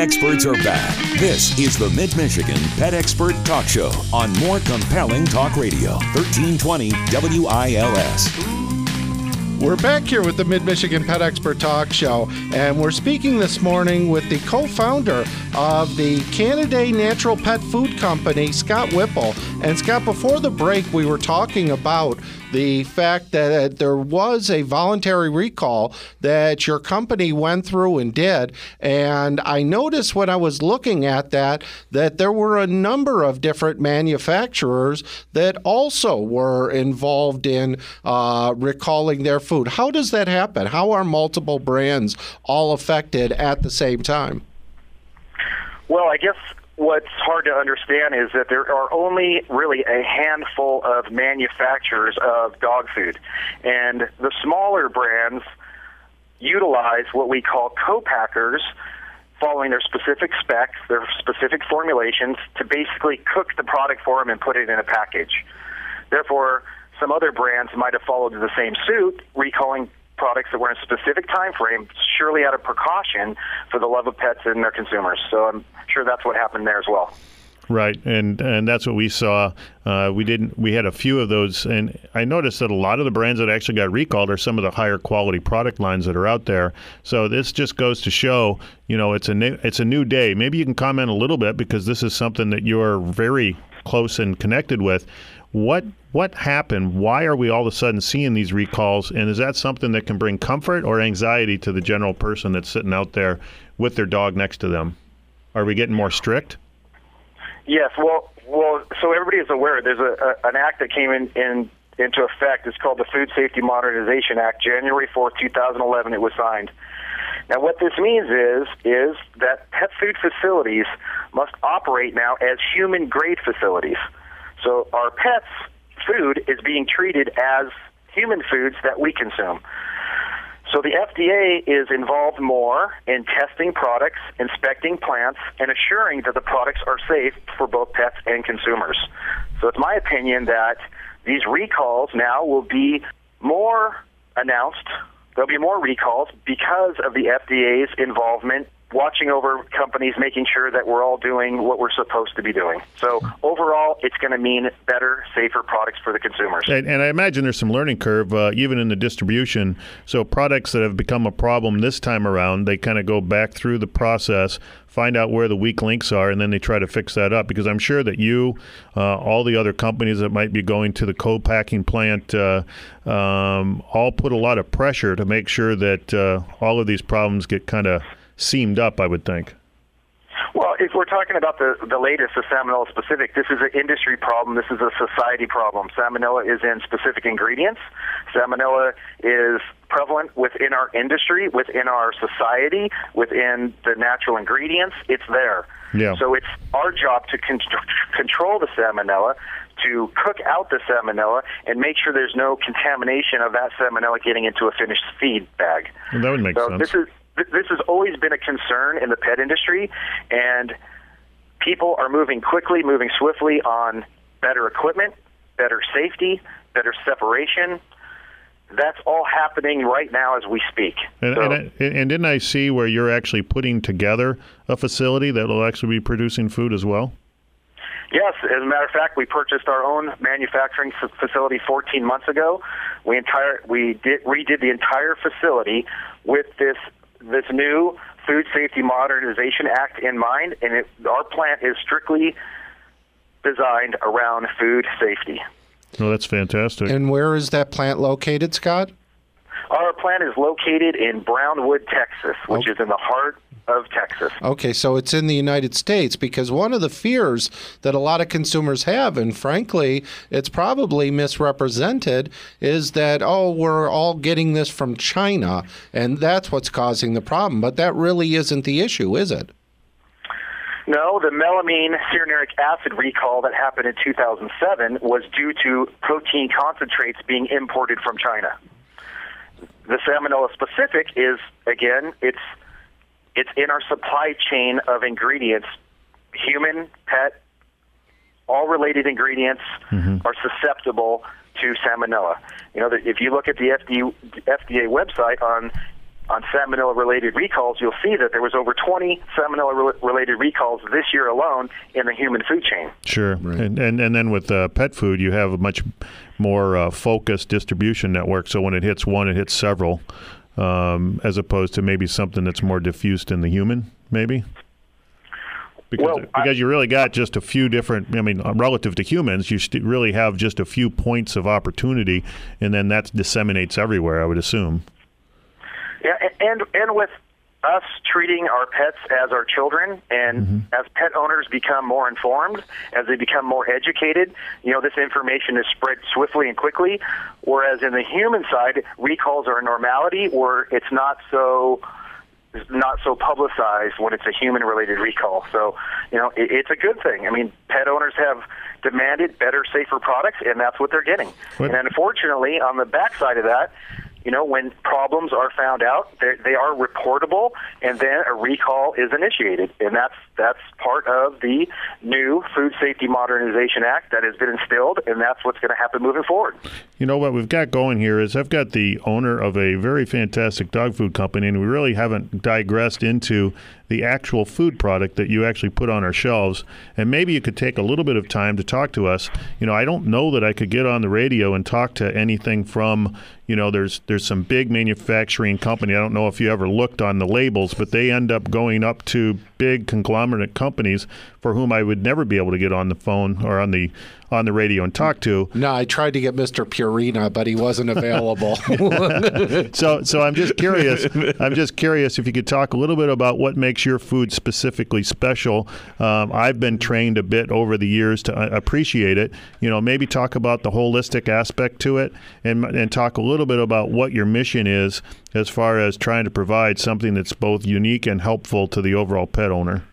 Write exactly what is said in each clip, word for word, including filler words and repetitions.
experts are back. This is the Mid-Michigan Pet Expert Talk Show on More Compelling Talk Radio, thirteen twenty W I L S. We're back here with the Mid-Michigan Pet Expert Talk Show, and we're speaking this morning with the co-founder of the Canidae Natural Pet Food Company, Scott Whipple. And Scott, before the break, we were talking about the fact that there was a voluntary recall that your company went through and did. And I noticed when I was looking at that, that there were a number of different manufacturers that also were involved in uh, recalling their food. How does that happen? How are multiple brands all affected at the same time? Well, I guess what's hard to understand is that there are only really a handful of manufacturers of dog food. And the smaller brands utilize what we call co-packers, following their specific specs, their specific formulations, to basically cook the product for them and put it in a package. Therefore, some other brands might have followed the same suit, recalling products that were in a specific time frame, surely out of precaution for the love of pets and their consumers. So I'm sure that's what happened there as well. Right, and and that's what we saw. Uh, we didn't. We had a few of those, and I noticed that a lot of the brands that actually got recalled are some of the higher quality product lines that are out there. So this just goes to show, you know, it's a new, it's a new day. Maybe you can comment a little bit, because this is something that you're very close and connected with. What what happened? Why are we all of a sudden seeing these recalls? And is that something that can bring comfort or anxiety to the general person that's sitting out there with their dog next to them? Are we getting more strict? Yes. Well, well. So everybody is aware there's a, a an act that came in, in into effect. It's called the Food Safety Modernization Act. January fourth, two thousand eleven, it was signed. Now, what this means is is that pet food facilities must operate now as human-grade facilities. So our pets' food is being treated as human foods that we consume. So the F D A is involved more in testing products, inspecting plants, and assuring that the products are safe for both pets and consumers. So it's my opinion that these recalls now will be more announced. There'll be more recalls because of the F D A's involvement, watching over companies, making sure that we're all doing what we're supposed to be doing. So overall, it's going to mean better, safer products for the consumers. And, and I imagine there's some learning curve, uh, even in the distribution. So products that have become a problem this time around, they kind of go back through the process, find out where the weak links are, and then they try to fix that up. Because I'm sure that you, uh, all the other companies that might be going to the co-packing plant, uh, um, all put a lot of pressure to make sure that uh, all of these problems get kind of seamed up, I would think. Well, if we're talking about the, the latest, the Salmonella specific, this is an industry problem. This is a society problem. Salmonella is in specific ingredients. Salmonella is prevalent within our industry, within our society, within the natural ingredients. It's there. Yeah. So it's our job to con- control the Salmonella, to cook out the Salmonella, and make sure there's no contamination of that Salmonella getting into a finished feed bag. Well, that would make so sense. This is This has always been a concern in the pet industry, and people are moving quickly, moving swiftly on better equipment, better safety, better separation. That's all happening right now as we speak. And, so, and, I, and didn't I see where you're actually putting together a facility that will actually be producing food as well? Yes, as a matter of fact, we purchased our own manufacturing facility fourteen months ago. We entire we did redid the entire facility with this this new Food Safety Modernization Act in mind, and it, our plant is strictly designed around food safety. Oh, that's fantastic. And where is that plant located, Scott? Our plant is located in Brownwood, Texas, which okay. is in the heart of Texas. Okay, so it's in the United States, because one of the fears that a lot of consumers have, and frankly, it's probably misrepresented, is that, oh, we're all getting this from China, and that's what's causing the problem. But that really isn't the issue, is it? No, the melamine cyanuric acid recall that happened in two thousand seven was due to protein concentrates being imported from China. The Salmonella specific is, again, it's it's in our supply chain of ingredients. Human, pet, all related ingredients mm-hmm. are susceptible to Salmonella. You know, if you look at the F D A, F D A website on on salmonella-related recalls, you'll see that there was over twenty salmonella-related recalls this year alone in the human food chain. Sure. Right. And, and and then with uh, pet food, you have a much more uh, focused distribution network. So when it hits one, it hits several, um, as opposed to maybe something that's more diffused in the human, maybe? Because, well, because I, you really got just a few different, I mean, relative to humans, you st- really have just a few points of opportunity, and then that disseminates everywhere, I would assume. Yeah, and and with us treating our pets as our children, and mm-hmm. as pet owners become more informed, as they become more educated, you know, this information is spread swiftly and quickly, whereas in the human side, recalls are a normality, or it's not so not so publicized when it's a human-related recall. So, you know, it, it's a good thing. I mean, pet owners have demanded better, safer products, and that's what they're getting. What? And unfortunately, on the backside of that, you know, when problems are found out, they are reportable, and then a recall is initiated. And that's that's part of the new Food Safety Modernization Act that has been instilled, and that's what's going to happen moving forward. You know, what we've got going here is I've got the owner of a very fantastic dog food company, and we really haven't digressed into the actual food product that you actually put on our shelves. And maybe you could take a little bit of time to talk to us. You know, I don't know that I could get on the radio and talk to anything from, you know, there's there's some big manufacturing company. I don't know if you ever looked on the labels, but they end up going up to big conglomerate companies for whom I would never be able to get on the phone or on the on the radio and talk to. No, I tried to get Mister Purina, but he wasn't available. so so I'm just curious. I'm just curious if you could talk a little bit about what makes your food specifically special. Um, I've been trained a bit over the years to appreciate it. You know, maybe talk about the holistic aspect to it, and and talk a little bit about what your mission is as far as trying to provide something that's both unique and helpful to the overall pet owner.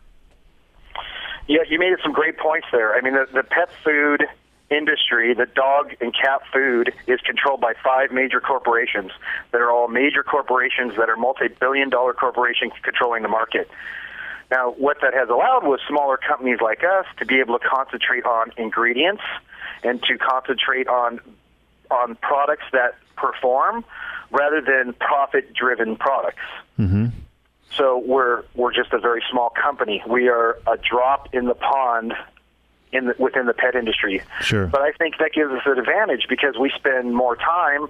Yeah, you made some great points there. I mean, the, the pet food industry, the dog and cat food, is controlled by five major corporations that are all major corporations that are multi-billion dollar corporations controlling the market. Now, what that has allowed was smaller companies like us to be able to concentrate on ingredients and to concentrate on on products that perform rather than profit-driven products. Mm-hmm. So we're we're just a very small company. We are a drop in the pond in the, within the pet industry. Sure. But I think that gives us an advantage because we spend more time,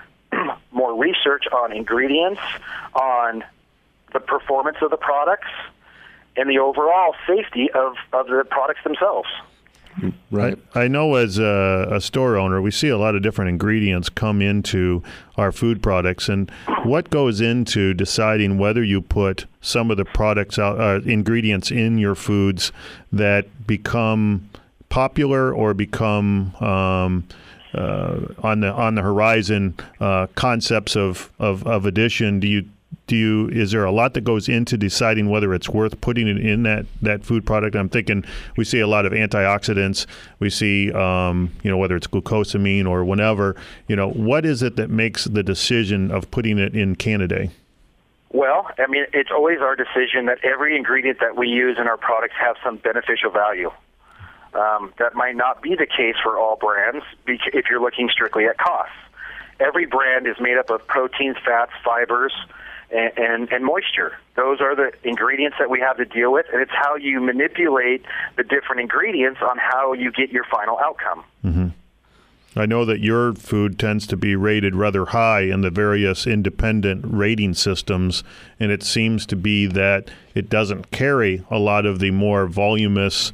more research on ingredients, on the performance of the products, and the overall safety of, of the products themselves. Right. I, I know as a, a store owner, we see a lot of different ingredients come into our food products. And what goes into deciding whether you put some of the products out, uh, ingredients in your foods that become popular or become um, uh, on the on the horizon uh, concepts of, of, of addition? Do you Do you? Is there a lot that goes into deciding whether it's worth putting it in that, that food product? I'm thinking we see a lot of antioxidants. We see, um, you know, whether it's glucosamine or whatever. You know, what is it that makes the decision of putting it in Canidae? Well, I mean, it's always our decision that every ingredient that we use in our products have some beneficial value. Um, that might not be the case for all brands if you're looking strictly at costs. Every brand is made up of proteins, fats, fibers, And, and, and moisture. Those are the ingredients that we have to deal with, and it's how you manipulate the different ingredients on how you get your final outcome. Mm-hmm. I know that your food tends to be rated rather high in the various independent rating systems, and it seems to be that it doesn't carry a lot of the more voluminous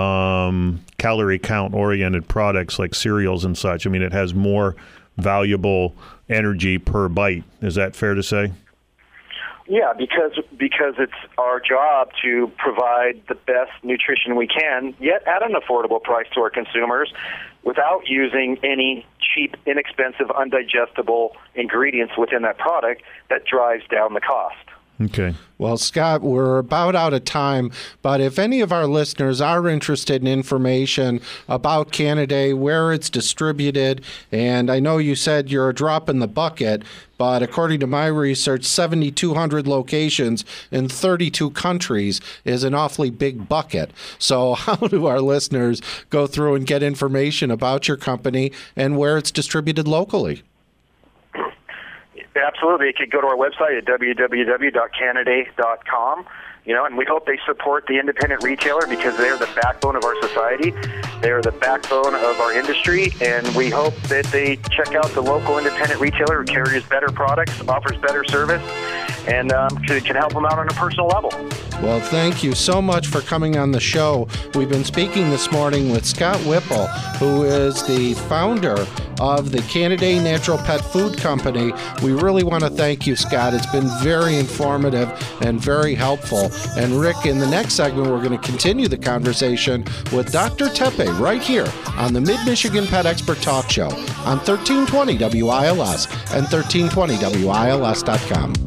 um, calorie count-oriented products like cereals and such. I mean, it has more valuable energy per bite. Is that fair to say? Yeah, because because it's our job to provide the best nutrition we can, yet at an affordable price to our consumers, without using any cheap, inexpensive, undigestible ingredients within that product that drives down the cost. Okay. Well, Scott, we're about out of time, but if any of our listeners are interested in information about Canidae, where it's distributed, and I know you said you're a drop in the bucket, but according to my research, seventy-two hundred locations in thirty-two countries is an awfully big bucket. So how do our listeners go through and get information about your company and where it's distributed locally? Absolutely. You could go to our website at w w w dot canaday dot com. You know, and we hope they support the independent retailer because they're the backbone of our society. They're the backbone of our industry, and we hope that they check out the local independent retailer who carries better products, offers better service, and um, can, can help them out on a personal level. Well, thank you so much for coming on the show. We've been speaking this morning with Scott Whipple, who is the founder of the Canaday Natural Pet Food Company. We really want to thank you, Scott. It's been very informative and very helpful. And Rick, in the next segment, we're going to continue the conversation with Doctor Tepe right here on the Mid-Michigan Pet Expert Talk Show on thirteen twenty W I L S and thirteen twenty W I L S dot com.